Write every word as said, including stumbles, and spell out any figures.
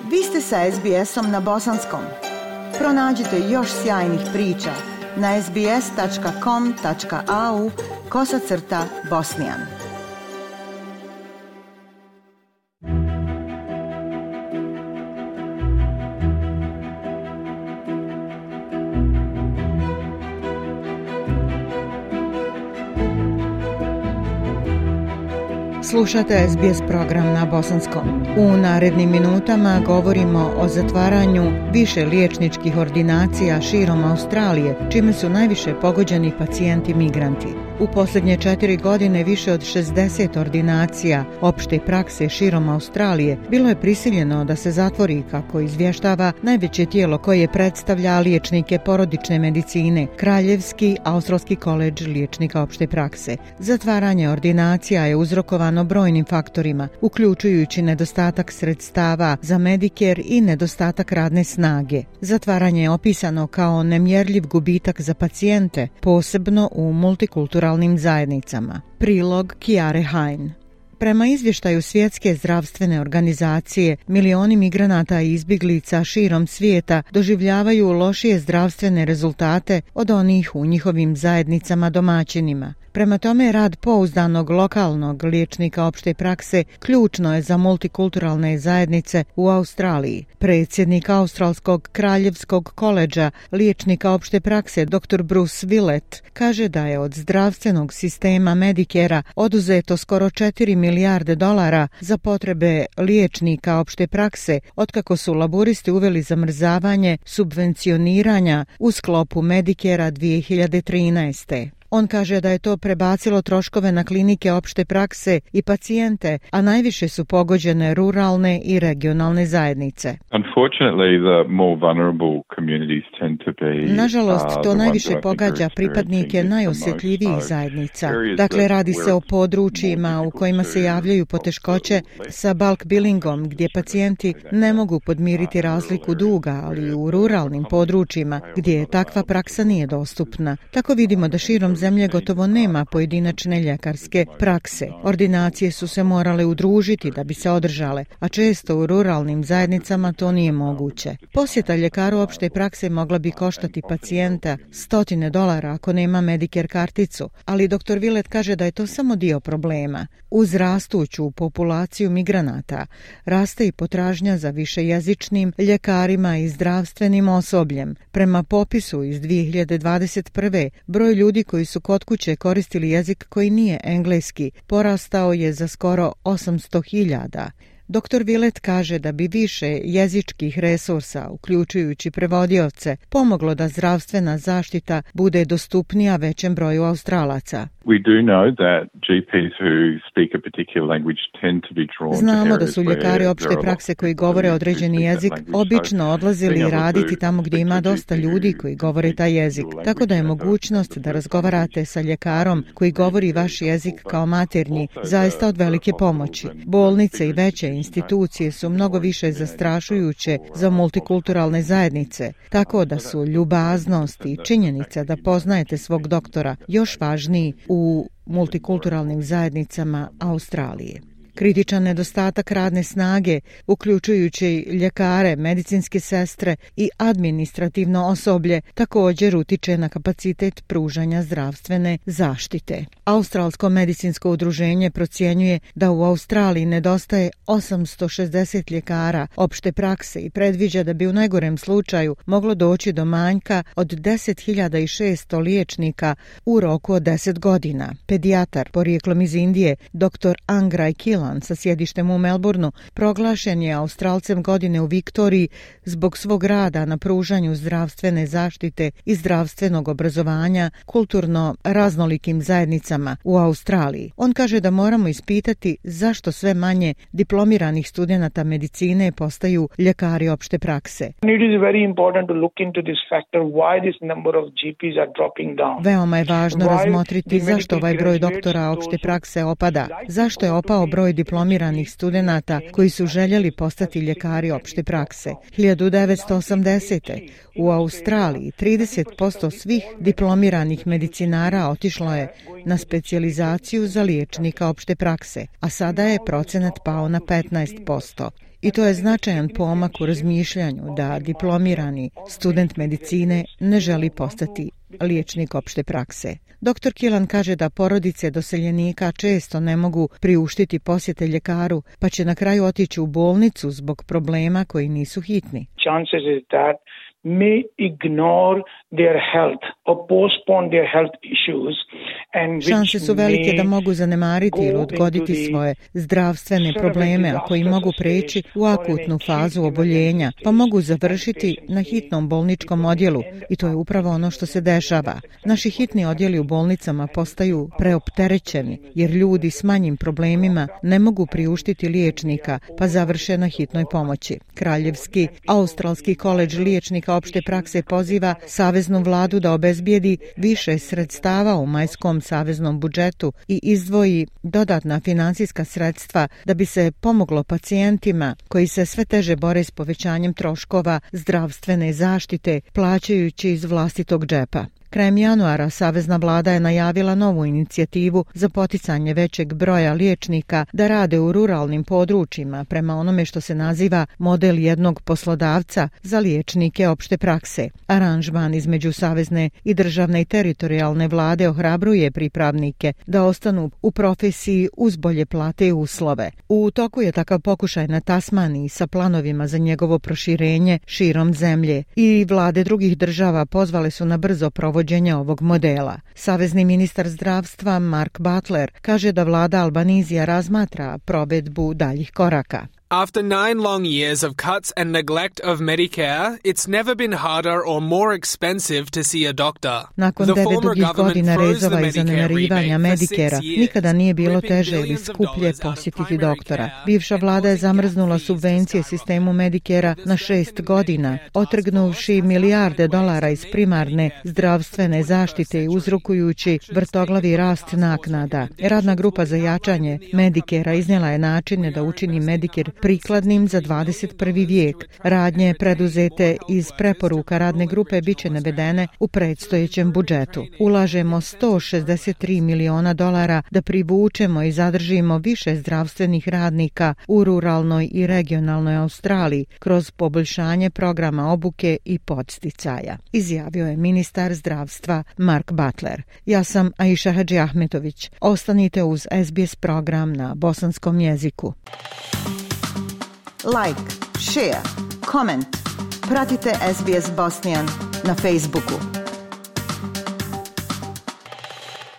Vi ste sa es be esom na bosanskom. Pronađite još sjajnih priča na es be es tačka com tačka a u kosacrta bosnijan. Slušate es be es program na bosanskom. U narednim minutama govorimo o zatvaranju više liječničkih ordinacija širom Australije, čime su najviše pogođeni pacijenti migranti. U posljednje četiri godine više od šezdeset ordinacija opšte prakse širom Australije bilo je prisiljeno da se zatvori, kako izvještava najveće tijelo koje predstavlja liječnike porodične medicine, Kraljevski australski koledž liječnika opšte prakse. Zatvaranje ordinacija je uzrokovano brojnim faktorima, uključujući nedostatak sredstava za Medicare i nedostatak radne snage. Zatvaranje je opisano kao nemjerljiv gubitak za pacijente, posebno u multikulturalnim zajednicama. Prilog Kiare Hain. Prema izvještaju Svjetske zdravstvene organizacije, milioni migranata i izbjeglica širom svijeta doživljavaju lošije zdravstvene rezultate od onih u njihovim zajednicama domaćinima. Prema tome, rad pouzdanog lokalnog liječnika opšte prakse ključno je za multikulturalne zajednice u Australiji. Predsjednik Australskog kraljevskog koledža liječnika opšte prakse dr Bruce Willett kaže da je od zdravstvenog sistema Medicare oduzeto skoro četiri milijarde dolara za potrebe liječnika opšte prakse otkako su laburisti uveli zamrzavanje subvencioniranja u sklopu Medicare dvije hiljade trinaeste. On kaže da je to prebacilo troškove na klinike opšte prakse i pacijente, a najviše su pogođene ruralne i regionalne zajednice. Nažalost, to najviše pogađa pripadnike najosjetljivijih zajednica. Dakle, radi se o područjima u kojima se javljaju poteškoće sa bulk billingom, gdje pacijenti ne mogu podmiriti razliku duga, ali u ruralnim područjima gdje takva praksa nije dostupna. Tako vidimo da širom zemlje gotovo nema pojedinačne ljekarske prakse. Ordinacije su se morale udružiti da bi se održale, a često u ruralnim zajednicama to nije moguće. Posjeta ljekaru opšte prakse mogla bi koštati pacijenta stotine dolara ako nema Medicare karticu, ali dr Willett kaže da je to samo dio problema. Uz rastuću populaciju migranata raste i potražnja za višejezičnim ljekarima i zdravstvenim osobljem. Prema popisu iz dvije hiljade dvadeset prve broj ljudi koji su kod kuće koristili jezik koji nije engleski porastao je za skoro osamsto hiljada. dr Willett kaže da bi više jezičkih resursa, uključujući prevodioce, pomoglo da zdravstvena zaštita bude dostupnija većem broju Australaca. Znamo da su ljekari opšte prakse koji govore određeni jezik obično odlazili raditi tamo gdje ima dosta ljudi koji govore taj jezik, tako da je mogućnost da razgovarate sa ljekarom koji govori vaš jezik kao maternji zaista od velike pomoći. Bolnice i veće institucije su mnogo više zastrašujuće za multikulturalne zajednice, tako da su ljubaznost i činjenica da poznajete svog doktora još važniji u multikulturalnim zajednicama Australije. Kritičan nedostatak radne snage, uključujući ljekare, medicinske sestre i administrativno osoblje, također utiče na kapacitet pružanja zdravstvene zaštite. Australsko medicinsko udruženje procjenjuje da u Australiji nedostaje osamsto šezdeset ljekara opšte prakse i predviđa da bi u najgorem slučaju moglo doći do manjka od deset hiljada šesto liječnika u roku od deset godina. Pedijatar porijeklom iz Indije, dr Angraj Kilan sa sjedištem u Melbourneu, proglašen je Australcem godine u Viktoriji zbog svog rada na pružanju zdravstvene zaštite i zdravstvenog obrazovanja kulturno raznolikim zajednicama u Australiji. On kaže da moramo ispitati zašto sve manje diplomiranih studenata medicine postaju ljekari opšte prakse. Veoma je važno razmotriti zašto ovaj broj doktora opšte prakse opada, zašto je opao broj diplomiranih studenata koji su željeli postati ljekari opšte prakse. hiljadu devetsto osamdesete. u Australiji trideset posto svih diplomiranih medicinara otišlo je na specijalizaciju za liječnika opšte prakse, a sada je procenat pao na petnaest posto. I to je značajan pomak u razmišljanju da diplomirani student medicine ne želi postati liječnik opšte prakse. Doktor Kilan kaže da porodice doseljenika često ne mogu priuštiti posjete ljekaru, pa će na kraju otići u bolnicu zbog problema koji nisu hitni. Chances is that may ignore their health or postpone their health issues. Šanse su velike da mogu zanemariti ili odgoditi svoje zdravstvene probleme, a koji mogu preći u akutnu fazu oboljenja, pa mogu završiti na hitnom bolničkom odjelu. I to je upravo ono što se dešava. Naši hitni odjeli u bolnicama postaju preopterećeni, jer ljudi s manjim problemima ne mogu priuštiti liječnika, pa završe na hitnoj pomoći. Kraljevski australski koledž liječnika opšte prakse poziva saveznu vladu da obezbijedi više sredstava u majskom saveznom budžetu i izdvoji dodatna finansijska sredstva da bi se pomoglo pacijentima koji se sve teže bore s povećanjem troškova zdravstvene zaštite plaćajući iz vlastitog džepa. Krajem januara savezna vlada je najavila novu inicijativu za poticanje većeg broja liječnika da rade u ruralnim područjima prema onome što se naziva model jednog poslodavca za liječnike opšte prakse. Aranžman između savezne i državne i teritorijalne vlade ohrabruje pripravnike da ostanu u profesiji uz bolje plate i uslove. U toku je takav pokušaj na Tasmaniji sa planovima za njegovo proširenje širom zemlje i vlade drugih država pozvale su na brzo provođenje ovog modela. Savezni ministar zdravstva Mark Butler kaže da vlada Albanizija razmatra provedbu daljih koraka. After nine long years of cuts and neglect of Medicare, it's never been harder or more expensive to see a doctor. Nakon devet dugih godina rezova i zanemarivanja Medicare, nikada nije bilo teže ili skuplje posjetiti doktora. Bivša vlada je zamrznula subvencije sistemu Medicare na šest godina, otrgnuvši milijarde dolara iz primarne zdravstvene zaštite i uzrokujući vrtoglavi rast naknada. Radna grupa za jačanje Medicare iznijela je načine da učini Medicare prikladnim za dvadeset prvi vijek. Radnje preduzete iz preporuka radne grupe biće navedene u predstojećem budžetu. Ulažemo sto šezdeset tri miliona dolara da privučemo i zadržimo više zdravstvenih radnika u ruralnoj i regionalnoj Australiji kroz poboljšanje programa obuke i podsticaja, izjavio je ministar zdravstva Mark Butler. Ja sam Aisha Hadži Ahmetović. Ostanite uz S B S program na bosanskom jeziku. Like, share, comment. Pratite S B S Bosnian na Facebooku.